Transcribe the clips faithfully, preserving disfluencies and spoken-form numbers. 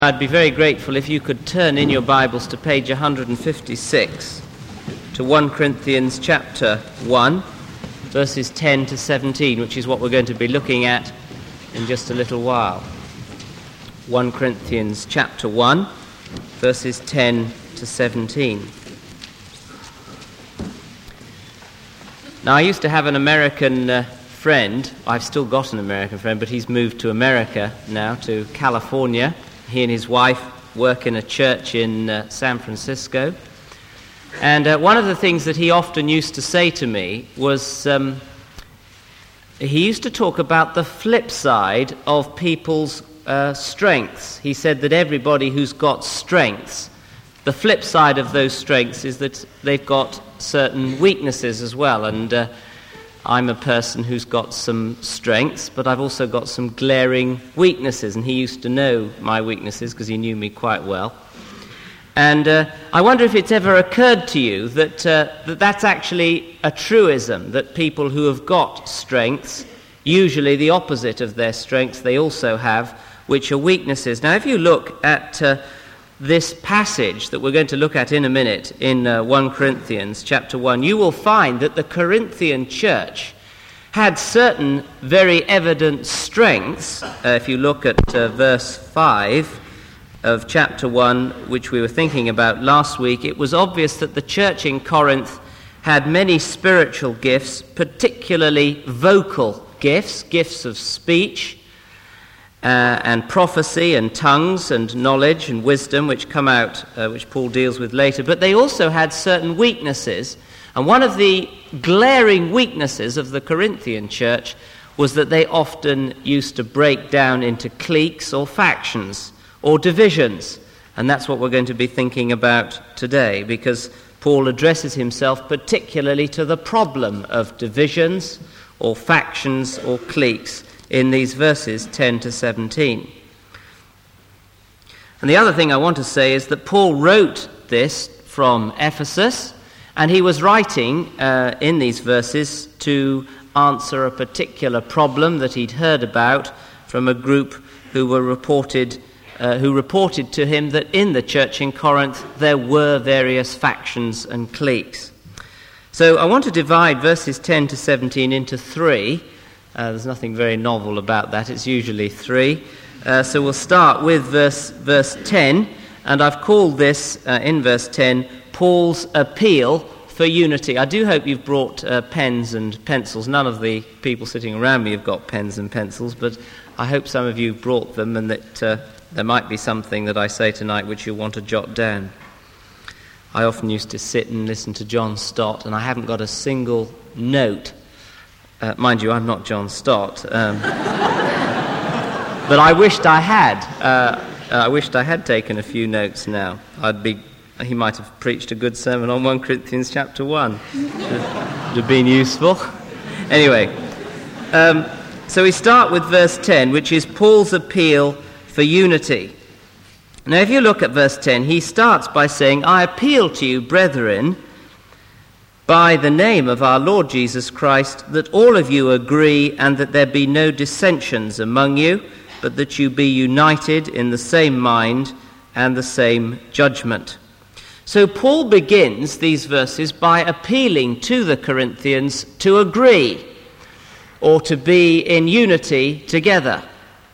I'd be very grateful if you could turn in your Bibles to page one fifty-six, to First Corinthians chapter one, verses ten to seventeen, which is what we're going to be looking at in just a little while. First Corinthians chapter one, verses ten to seventeen. Now, I used to have an American uh, friend. I've still got an American friend, but he's moved to America now, to California. He and his wife work in a church in uh, San Francisco. And uh, one of the things that he often used to say to me was, um, he used to talk about the flip side of people's uh, strengths. He said that everybody who's got strengths, the flip side of those strengths is that they've got certain weaknesses as well. And uh, I'm a person who's got some strengths, but I've also got some glaring weaknesses, and he used to know my weaknesses because he knew me quite well. And uh, I wonder if it's ever occurred to you that, uh, that that's actually a truism, that people who have got strengths, usually the opposite of their strengths they also have, which are weaknesses. Now, if you look at uh, this passage that we're going to look at in a minute in uh, First Corinthians chapter one, you will find that the Corinthian church had certain very evident strengths. Uh, if you look at uh, verse five of chapter one, which we were thinking about last week, it was obvious that the church in Corinth had many spiritual gifts, particularly vocal gifts, gifts of speech, Uh, and prophecy and tongues and knowledge and wisdom, which come out, uh, which Paul deals with later. But they also had certain weaknesses. And one of the glaring weaknesses of the Corinthian church was that they often used to break down into cliques or factions or divisions. And that's what we're going to be thinking about today, because Paul addresses himself particularly to the problem of divisions or factions or cliques in these verses ten to seventeen. And the other thing I want to say is that Paul wrote this from Ephesus, and he was writing uh, in these verses to answer a particular problem that he'd heard about from a group who were reported, uh, who reported to him that in the church in Corinth there were various factions and cliques. So I want to divide verses ten to seventeen into three. Uh, there's nothing very novel about that. It's usually three. Uh, so we'll start with verse verse ten, and I've called this, uh, in verse ten, Paul's appeal for unity. I do hope you've brought uh, pens and pencils. None of the people sitting around me have got pens and pencils, but I hope some of you brought them, and that uh, there might be something that I say tonight which you'll want to jot down. I often used to sit and listen to John Stott, and I haven't got a single note. Uh, mind you, I'm not John Stott, um, but I wished I had. Uh, I wished I had taken a few notes now. I'd be. He might have preached a good sermon on First Corinthians chapter one. Would have been useful. Anyway, um, so we start with verse ten, which is Paul's appeal for unity. Now, if you look at verse ten, he starts by saying, "I appeal to you, brethren, by the name of our Lord Jesus Christ, that all of you agree, and that there be no dissensions among you, but that you be united in the same mind and the same judgment." So Paul begins these verses by appealing to the Corinthians to agree, or to be in unity together.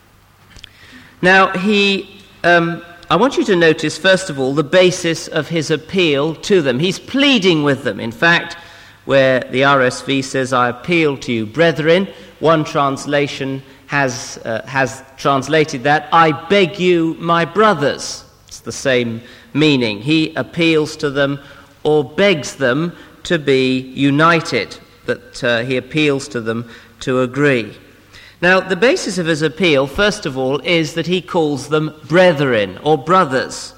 Now, he... Um, I want you to notice, first of all, the basis of his appeal to them. He's pleading with them. In fact, where the R S V says, "I appeal to you, brethren," one translation has uh, has translated that, "I beg you, my brothers." It's the same meaning. He appeals to them or begs them to be united, that uh, he appeals to them to agree. Now, the basis of his appeal, first of all, is that he calls them brethren or brothers.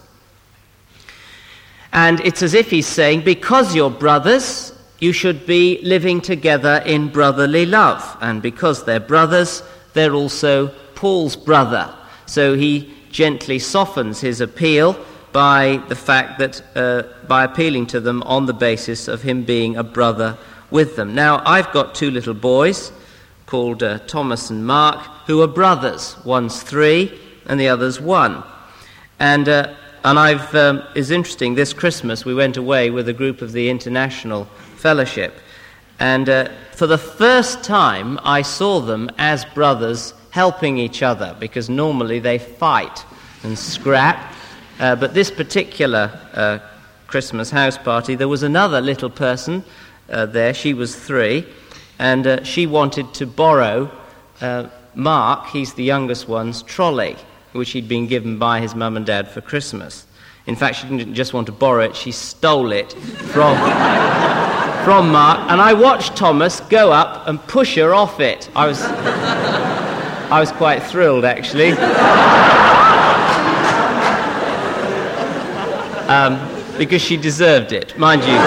And it's as if he's saying, because you're brothers, you should be living together in brotherly love. And because they're brothers, they're also Paul's brother. So he gently softens his appeal by the fact that, uh, by appealing to them on the basis of him being a brother with them. Now, I've got two little boys called uh, Thomas and Mark, who are brothers. One's three and the other's one. And uh, and I've um, it's interesting, this Christmas we went away with a group of the International Fellowship, and uh, for the first time I saw them as brothers helping each other, because normally they fight and scrap, uh, but this particular uh, Christmas house party, there was another little person uh, there. She was three, and uh, she wanted to borrow uh, Mark, he's the youngest one's trolley, which he'd been given by his mum and dad for Christmas. In fact, she didn't just want to borrow it, she stole it from, from Mark, and I watched Thomas go up and push her off it. I was, I was quite thrilled, actually. Um, because she deserved it, mind you.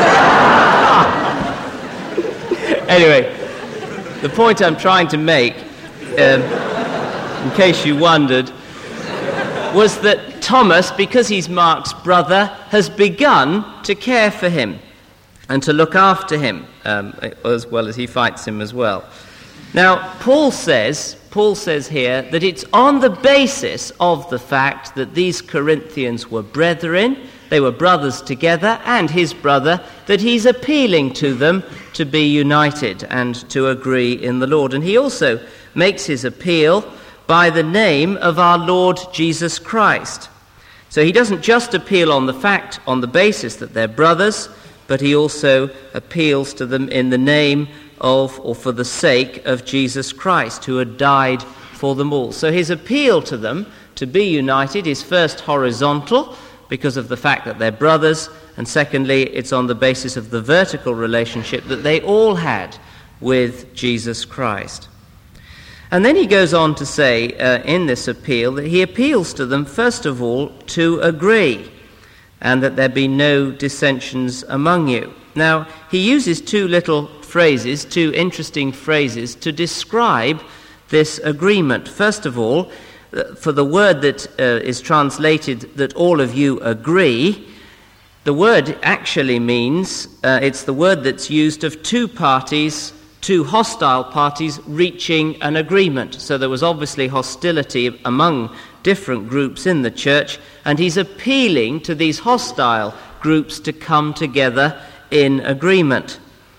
Anyway, the point I'm trying to make, um, in case you wondered, was that Thomas, because he's Mark's brother, has begun to care for him and to look after him, um, as well as he fights him as well. Now, Paul says, Paul says here that it's on the basis of the fact that these Corinthians were brethren, they were brothers together, and his brother, that he's appealing to them to be united and to agree in the Lord. And he also makes his appeal by the name of our Lord Jesus Christ. So he doesn't just appeal on the fact, on the basis that they're brothers, but he also appeals to them in the name of, or for the sake of Jesus Christ, who had died for them all. So his appeal to them to be united is first horizontal, because of the fact that they're brothers, and secondly, it's on the basis of the vertical relationship that they all had with Jesus Christ. And then he goes on to say uh, in this appeal that he appeals to them, first of all, to agree, and that there be no dissensions among you. Now, he uses two little phrases, two interesting phrases, to describe this agreement. First of all, for the word that uh, is translated that all of you agree, the word actually means, uh, it's the word that's used of two parties, two hostile parties reaching an agreement. So there was obviously hostility among different groups in the church, and he's appealing to these hostile groups to come together in agreement.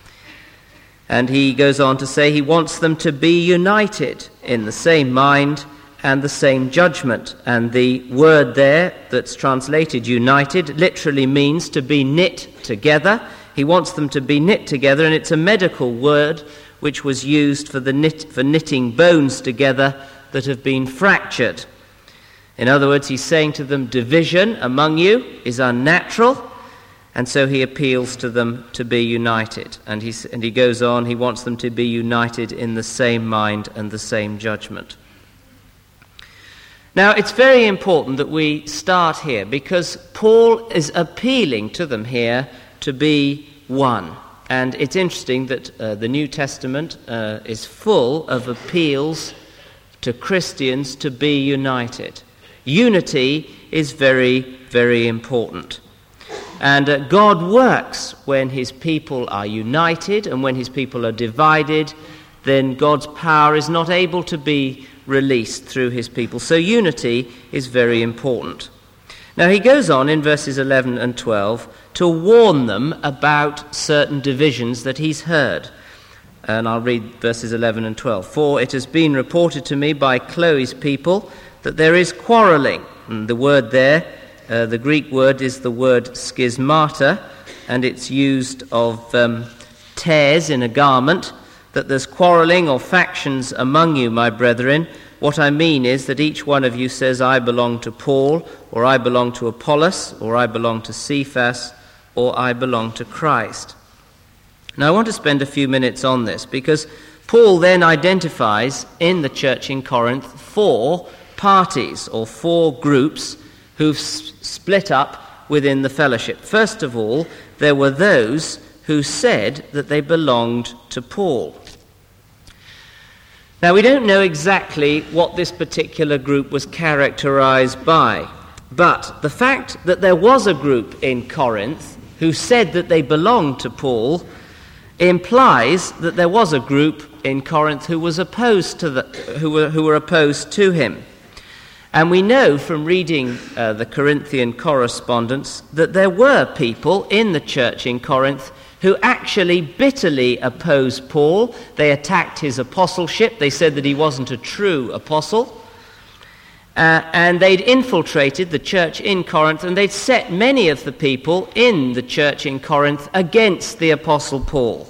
And he goes on to say he wants them to be united in the same mind and the same judgment. And the word there that's translated united literally means to be knit together. He wants them to be knit together, and it's a medical word which was used for the knit, for knitting bones together that have been fractured. In other words, he's saying to them, division among you is unnatural, and so he appeals to them to be united. And he, and he goes on, he wants them to be united in the same mind and the same judgment. Now, it's very important that we start here, because Paul is appealing to them here to be one. And it's interesting that uh, the New Testament uh, is full of appeals to Christians to be united. Unity is very, very important. And uh, God works when his people are united, and when his people are divided, then God's power is not able to be released through his people. So unity is very important. Now he goes on in verses eleven and twelve to warn them about certain divisions that he's heard. And I'll read verses eleven and twelve. For it has been reported to me by Chloe's people that there is quarrelling. And the word there, uh, the Greek word is the word schismata, and it's used of um, tears in a garment, that there's quarrelling or factions among you, my brethren. What I mean is that each one of you says, I belong to Paul, or I belong to Apollos, or I belong to Cephas, or I belong to Christ. Now I want to spend a few minutes on this, because Paul then identifies in the church in Corinth four parties, or four groups, who've s- split up within the fellowship. First of all, there were those who said that they belonged to Paul. Now, we don't know exactly what this particular group was characterized by, but the fact that there was a group in Corinth who said that they belonged to Paul implies that there was a group in Corinth who was opposed to the, who were, who were opposed to him. And we know from reading uh, the Corinthian correspondence that there were people in the church in Corinth who actually bitterly opposed Paul. They attacked his apostleship. They said that he wasn't a true apostle. Uh, and they'd infiltrated the church in Corinth, and they'd set many of the people in the church in Corinth against the Apostle Paul.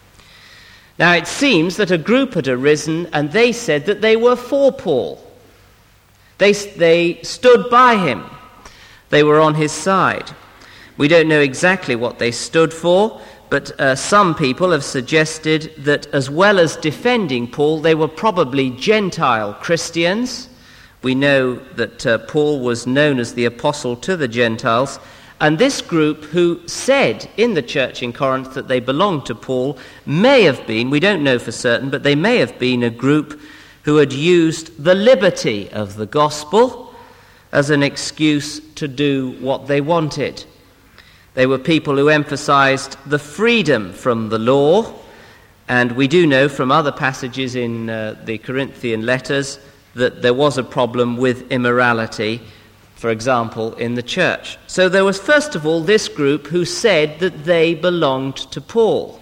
Now it seems that a group had arisen, and they said that they were for Paul. They, they stood by him. They were on his side. We don't know exactly what they stood for, but uh, some people have suggested that as well as defending Paul, they were probably Gentile Christians. We know that uh, Paul was known as the apostle to the Gentiles, and this group who said in the church in Corinth that they belonged to Paul may have been, we don't know for certain, but they may have been a group who had used the liberty of the gospel as an excuse to do what they wanted. They were people who emphasized the freedom from the law, and we do know from other passages in uh, the Corinthian letters that there was a problem with immorality, for example, in the church. So there was first of all this group who said that they belonged to Paul.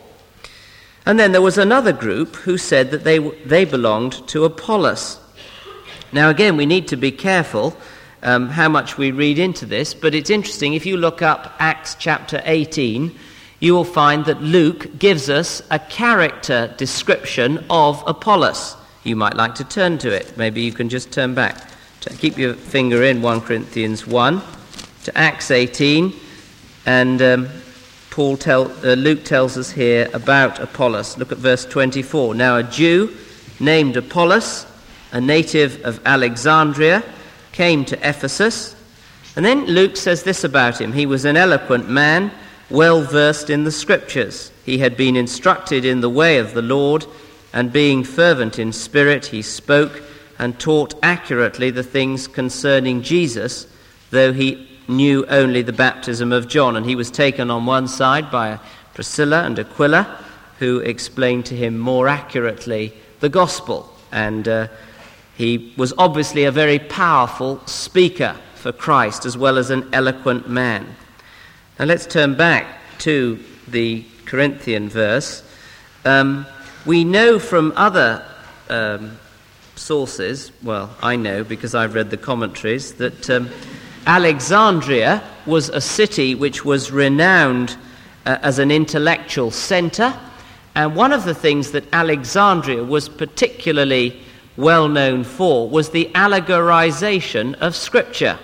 And then there was another group who said that they they belonged to Apollos. Now again, we need to be careful um, how much we read into this, but it's interesting. If you look up Acts chapter eighteen, you will find that Luke gives us a character description of Apollos. You might like to turn to it. Maybe you can just turn back. Keep your finger in First Corinthians one to Acts eighteen, and um, Paul tell, uh, Luke tells us here about Apollos. Look at verse twenty-four. Now a Jew named Apollos, a native of Alexandria, came to Ephesus. And then Luke says this about him. He was an eloquent man, well versed in the scriptures. He had been instructed in the way of the Lord, and being fervent in spirit, he spoke and taught accurately the things concerning Jesus, though he knew only the baptism of John. And he was taken on one side by Priscilla and Aquila, who explained to him more accurately the gospel. And uh, he was obviously a very powerful speaker for Christ, as well as an eloquent man. Now let's turn back to the Corinthian verse. Um, We know from other um, sources, well, I know because I've read the commentaries, that um, Alexandria was a city which was renowned uh, as an intellectual center, and one of the things that Alexandria was particularly well known for was the allegorization of Scripture.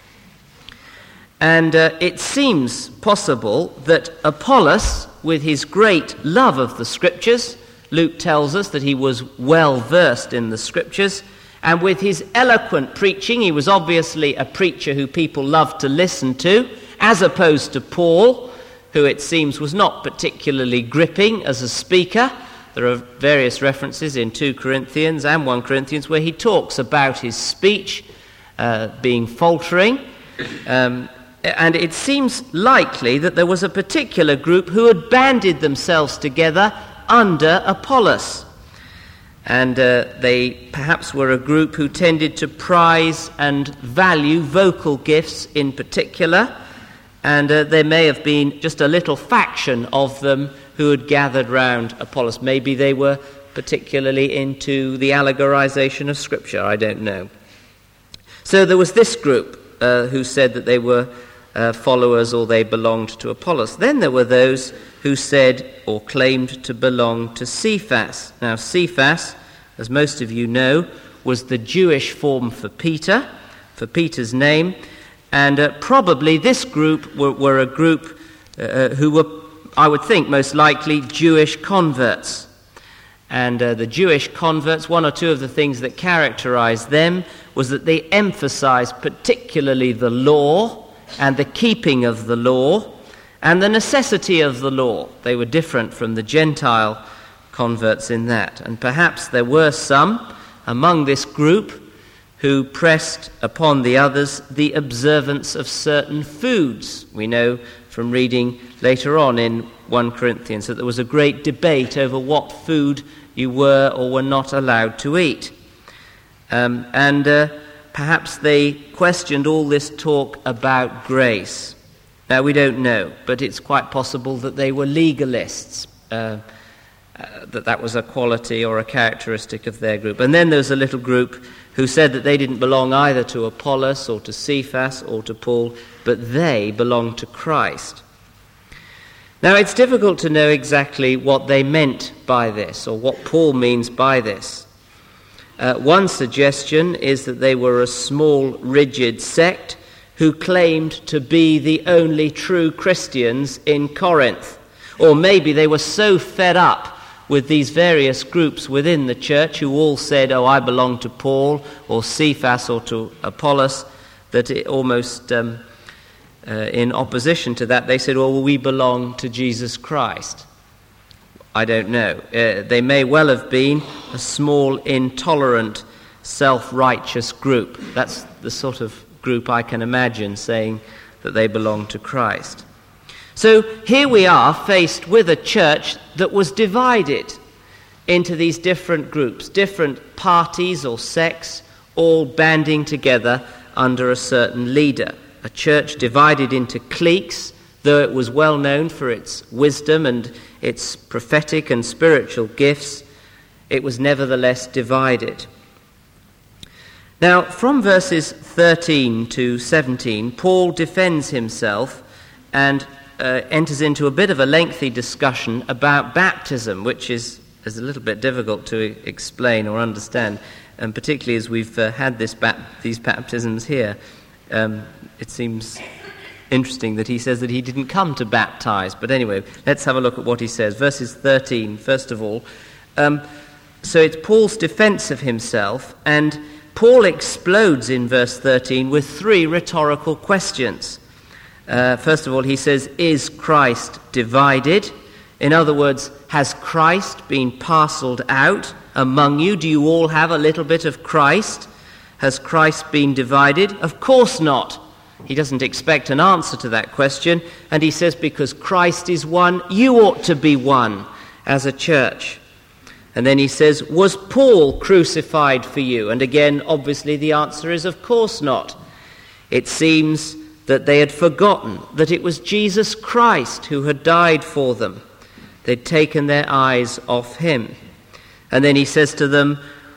And uh, it seems possible that Apollos, with his great love of the Scriptures, Luke tells us that he was well versed in the Scriptures, and with his eloquent preaching, he was obviously a preacher who people loved to listen to, as opposed to Paul, who it seems was not particularly gripping as a speaker. There are various references in Second Corinthians and First Corinthians where he talks about his speech uh, being faltering. Um, and it seems likely that there was a particular group who had banded themselves together under Apollos. And uh, they perhaps were a group who tended to prize and value vocal gifts in particular, and uh, there may have been just a little faction of them who had gathered round Apollos. Maybe they were particularly into the allegorization of Scripture, I don't know. So there was this group uh, who said that they were uh, followers or they belonged to Apollos. Then there were those who said or claimed to belong to Cephas. Now Cephas, as most of you know, was the Jewish form for Peter, for Peter's name, and uh, probably this group were, were a group uh, who were, I would think, most likely Jewish converts. And uh, the Jewish converts, one or two of the things that characterized them was that they emphasized particularly the law and the keeping of the law and the necessity of the law. They were different from the Gentile converts in that. And perhaps there were some among this group who pressed upon the others the observance of certain foods. We know from reading later on in First Corinthians that there was a great debate over what food you were or were not allowed to eat. Um, and uh, perhaps they questioned all this talk about grace. Now, we don't know, but it's quite possible that they were legalists, uh, uh, that that was a quality or a characteristic of their group. And then there's a little group who said that they didn't belong either to Apollos or to Cephas or to Paul, but they belonged to Christ. Now, it's difficult to know exactly what they meant by this, or what Paul means by this. Uh, one suggestion is that they were a small, rigid sect who claimed to be the only true Christians in Corinth. Or maybe they were so fed up with these various groups within the church who all said, oh, I belong to Paul or Cephas or to Apollos, that it almost um, uh, in opposition to that, they said, well, we belong to Jesus Christ. I don't know. Uh, they may well have been a small, intolerant, self-righteous group. That's the sort of group I can imagine saying that they belong to Christ. So here we are faced with a church that was divided into these different groups, different parties or sects, all banding together under a certain leader. A church divided into cliques, though it was well known for its wisdom and its prophetic and spiritual gifts, it was nevertheless divided. Now, from verses thirteen to seventeen, Paul defends himself and uh, enters into a bit of a lengthy discussion about baptism, which is, is a little bit difficult to explain or understand, and particularly as we've uh, had this bap- these baptisms here. Um, it seems interesting that he says that he didn't come to baptize. But anyway, let's have a look at what he says. Verses thirteen, first of all. Um, so it's Paul's defense of himself, and Paul explodes in verse thirteen with three rhetorical questions. Uh, first of all, he says, is Christ divided? In other words, has Christ been parceled out among you? Do you all have a little bit of Christ? Has Christ been divided? Of course not. He doesn't expect an answer to that question, and he says, because Christ is one, you ought to be one as a church. And then he says, was Paul crucified for you? And again, obviously the answer is, of course not. It seems that they had forgotten that it was Jesus Christ who had died for them. They'd taken their eyes off him. And then he says to them,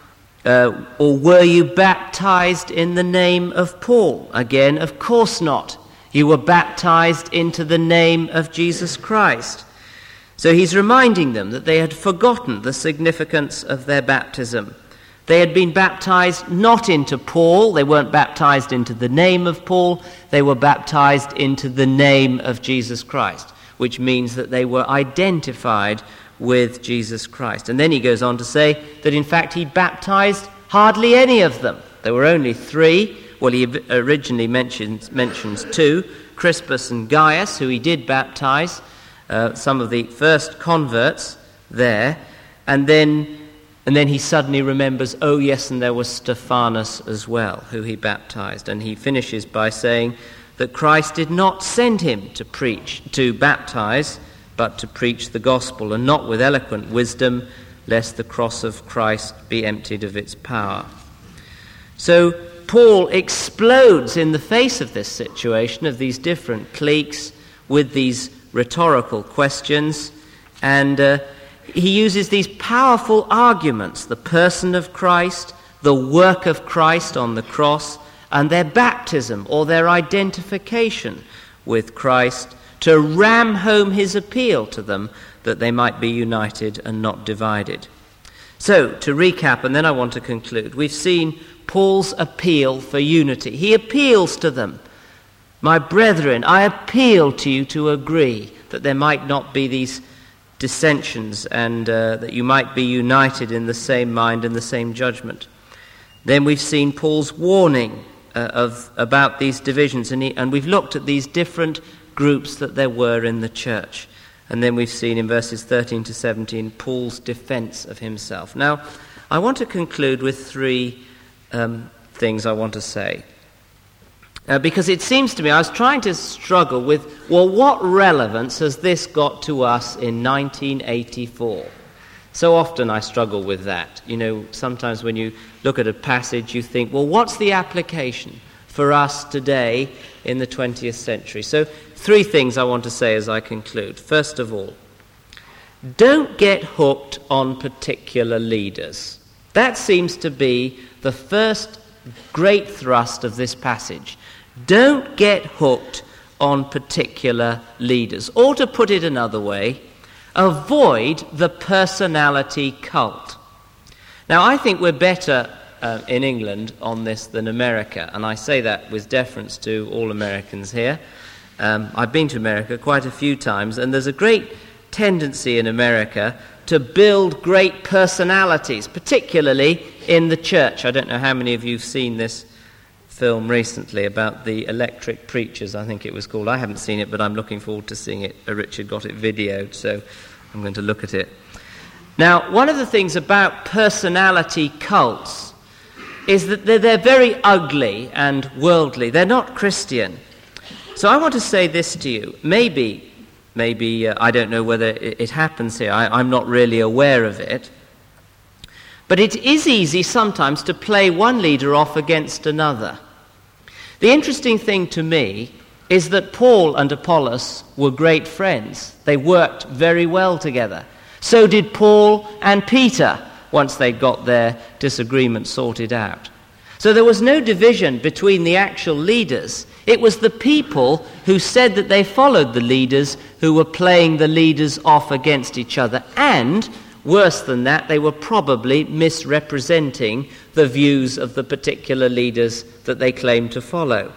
Uh, or were you baptized in the name of Paul? Again, of course not. You were baptized into the name of Jesus Christ. So he's reminding them that they had forgotten the significance of their baptism. They had been baptized not into Paul. They weren't baptized into the name of Paul. They were baptized into the name of Jesus Christ, which means that they were identified with Jesus Christ. And then he goes on to say that in fact he baptized hardly any of them. There were only three. Well, he originally mentions, mentions two, Crispus and Gaius, who he did baptize, uh, some of the first converts there. And then, and then he suddenly remembers, oh yes, and there was Stephanus as well, who he baptized. And he finishes by saying that Christ did not send him to preach, to baptize, but to preach the gospel, and not with eloquent wisdom, lest the cross of Christ be emptied of its power. So Paul explodes in the face of this situation, of these different cliques, with these rhetorical questions, and uh, he uses these powerful arguments, the person of Christ, the work of Christ on the cross, and their baptism or their identification with Christ, to ram home his appeal to them that they might be united and not divided. So, to recap, and then I want to conclude, we've seen Paul's appeal for unity. He appeals to them. My brethren, I appeal to you to agree that there might not be these dissensions and uh, that you might be united in the same mind and the same judgment. Then we've seen Paul's warning uh, of about these divisions, and, he, and we've looked at these different groups that there were in the church. And then we've seen in verses thirteen to seventeen Paul's defense of himself. Now, I want to conclude with three um, things I want to say. Uh, because it seems to me, I was trying to struggle with, well, what relevance has this got to us in nineteen eighty-four? So often I struggle with that. You know, sometimes when you look at a passage, you think, well, what's the application for us today in the twentieth century? So three things I want to say as I conclude. First of all, don't get hooked on particular leaders. That seems to be the first great thrust of this passage. Don't get hooked on particular leaders. Or to put it another way, avoid the personality cult. Now, I think we're better uh, in England on this than America, and I say that with deference to all Americans here. Um, I've been to America quite a few times, and there's a great tendency in America to build great personalities, particularly in the church. I don't know how many of you have seen this film recently about the electric preachers, I think it was called. I haven't seen it, but I'm looking forward to seeing it. Richard got it videoed, so I'm going to look at it. Now, one of the things about personality cults is that they're, they're very ugly and worldly. They're not Christian. So I want to say this to you. Maybe, maybe uh, I don't know whether it, it happens here. I, I'm not really aware of it. But it is easy sometimes to play one leader off against another. The interesting thing to me is that Paul and Apollos were great friends. They worked very well together. So did Paul and Peter once they got their disagreement sorted out. So there was no division between the actual leaders. It was the people who said that they followed the leaders who were playing the leaders off against each other. And worse than that, they were probably misrepresenting the views of the particular leaders that they claimed to follow.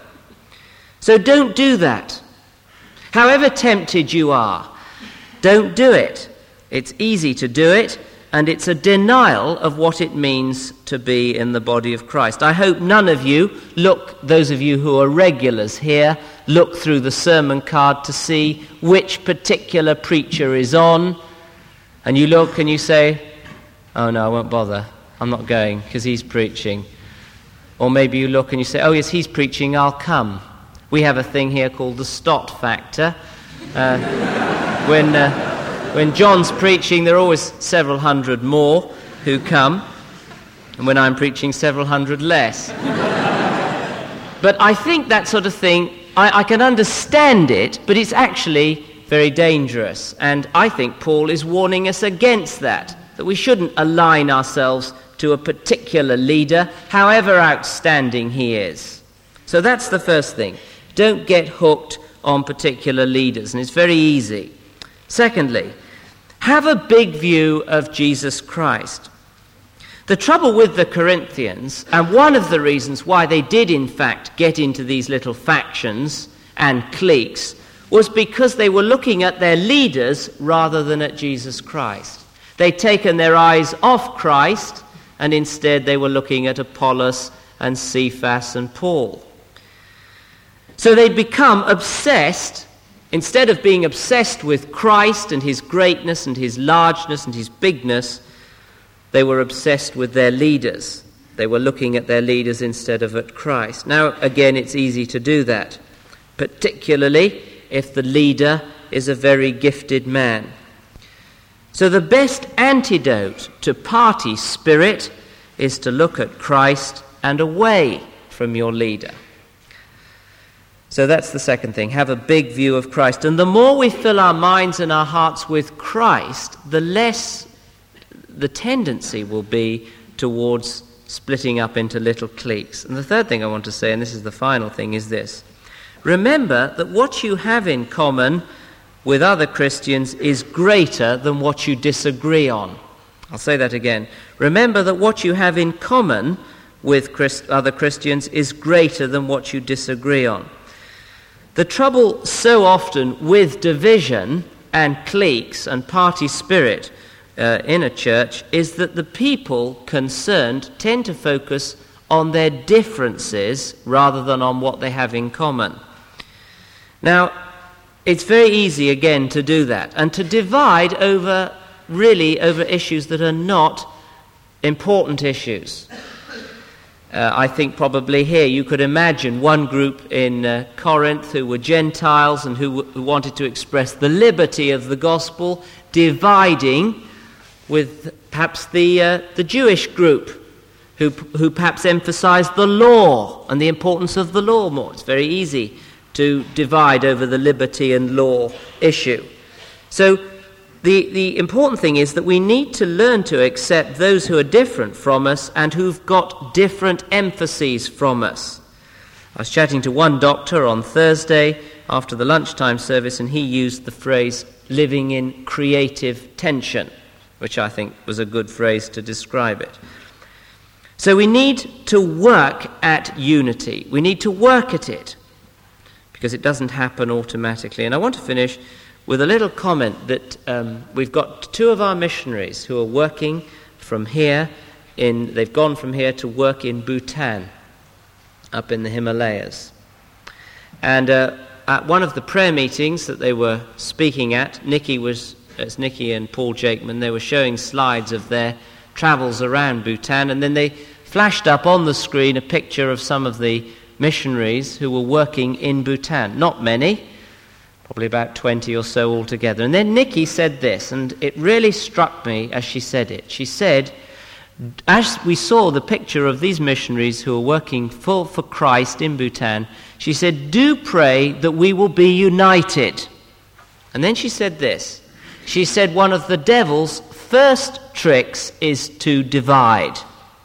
So don't do that. However tempted you are, don't do it. It's easy to do it, and it's a denial of what it means to be in the body of Christ. I hope none of you look, those of you who are regulars here, look through the sermon card to see which particular preacher is on, and you look and you say, oh no, I won't bother. I'm not going because he's preaching. Or maybe you look and you say, oh yes, he's preaching, I'll come. We have a thing here called the Stott factor. Uh, when, uh, when John's preaching, there are always several hundred more who come. And when I'm preaching, several hundred less. But I think that sort of thing, I, I can understand it, but it's actually very dangerous. And I think Paul is warning us against that, that we shouldn't align ourselves to a particular leader, however outstanding he is. So that's the first thing. Don't get hooked on particular leaders, and it's very easy. Secondly, have a big view of Jesus Christ. The trouble with the Corinthians, and one of the reasons why they did in fact get into these little factions and cliques, was because they were looking at their leaders rather than at Jesus Christ. They'd taken their eyes off Christ, and instead they were looking at Apollos and Cephas and Paul. So they'd become obsessed, instead of being obsessed with Christ and his greatness and his largeness and his bigness, they were obsessed with their leaders. They were looking at their leaders instead of at Christ. Now, again, it's easy to do that, particularly if the leader is a very gifted man. So the best antidote to party spirit is to look at Christ and away from your leader. So that's the second thing. Have a big view of Christ. And the more we fill our minds and our hearts with Christ, the less the tendency will be towards splitting up into little cliques. And the third thing I want to say, and this is the final thing, is this. Remember that what you have in common with other Christians is greater than what you disagree on. I'll say that again. Remember that what you have in common with Christ- other Christians is greater than what you disagree on. The trouble so often with division and cliques and party spirit uh, in a church is that the people concerned tend to focus on their differences rather than on what they have in common. Now, it's very easy again to do that and to divide over, really, over issues that are not important issues. Uh, I think probably here you could imagine one group in uh, Corinth who were Gentiles and who, w- who wanted to express the liberty of the gospel, dividing with perhaps the uh, the Jewish group who, who perhaps emphasize the law and the importance of the law more. It's very easy to divide over the liberty and law issue. So the, the important thing is that we need to learn to accept those who are different from us and who've got different emphases from us. I was chatting to one doctor on Thursday after the lunchtime service, and he used the phrase living in creative tension, which I think was a good phrase to describe it. So we need to work at unity. We need to work at it, because it doesn't happen automatically. And I want to finish with a little comment that um, we've got two of our missionaries who are working from here. In they've gone from here to work in Bhutan, up in the Himalayas. And uh, at one of the prayer meetings that they were speaking at, Nikki was, it's Nikki and Paul Jakeman, they were showing slides of their travels around Bhutan, and then they flashed up on the screen a picture of some of the missionaries who were working in Bhutan. Not many, probably about twenty or so altogether. And then Nikki said this, and it really struck me as she said it. She said, as we saw the picture of these missionaries who are working full for Christ in Bhutan, she said, do pray that we will be united. And then she said this. She said one of the devil's first tricks is to divide.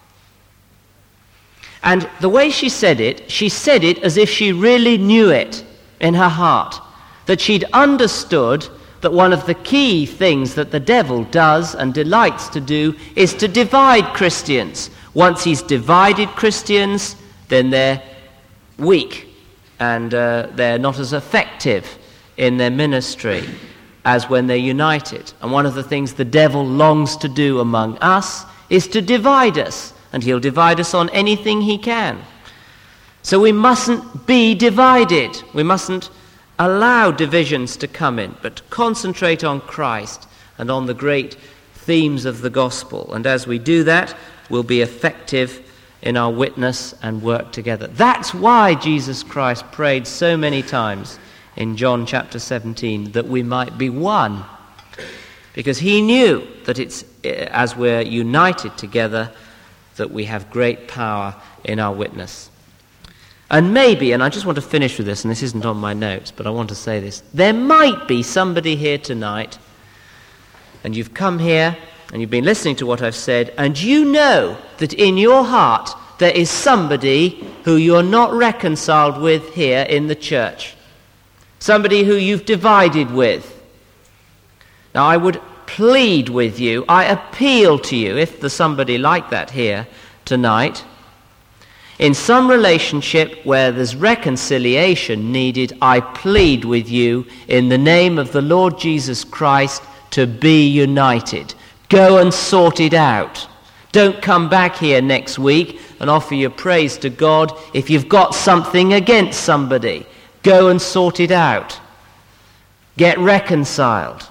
And the way she said it, she said it as if she really knew it in her heart, that she'd understood that one of the key things that the devil does and delights to do is to divide Christians. Once he's divided Christians, then they're weak and uh, they're not as effective in their ministry as when they're united. And one of the things the devil longs to do among us is to divide us, and he'll divide us on anything he can. So we mustn't be divided. We mustn't allow divisions to come in, but concentrate on Christ and on the great themes of the gospel. And as we do that, we'll be effective in our witness and work together. That's why Jesus Christ prayed so many times in John chapter seventeen that we might be one, because he knew that it's as we're united together that we have great power in our witness. And maybe, and I just want to finish with this, and this isn't on my notes, but I want to say this. There might be somebody here tonight, and you've come here, and you've been listening to what I've said, and you know that in your heart there is somebody who you're not reconciled with here in the church. Somebody who you've divided with. Now, I would plead with you, I appeal to you, if there's somebody like that here tonight, in some relationship where there's reconciliation needed, I plead with you in the name of the Lord Jesus Christ to be united. Go and sort it out. Don't come back here next week and offer your praise to God if you've got something against somebody. Go and sort it out. Get reconciled.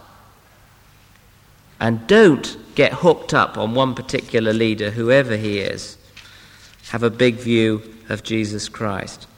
And don't get hooked up on one particular leader, whoever he is. Have a big view of Jesus Christ.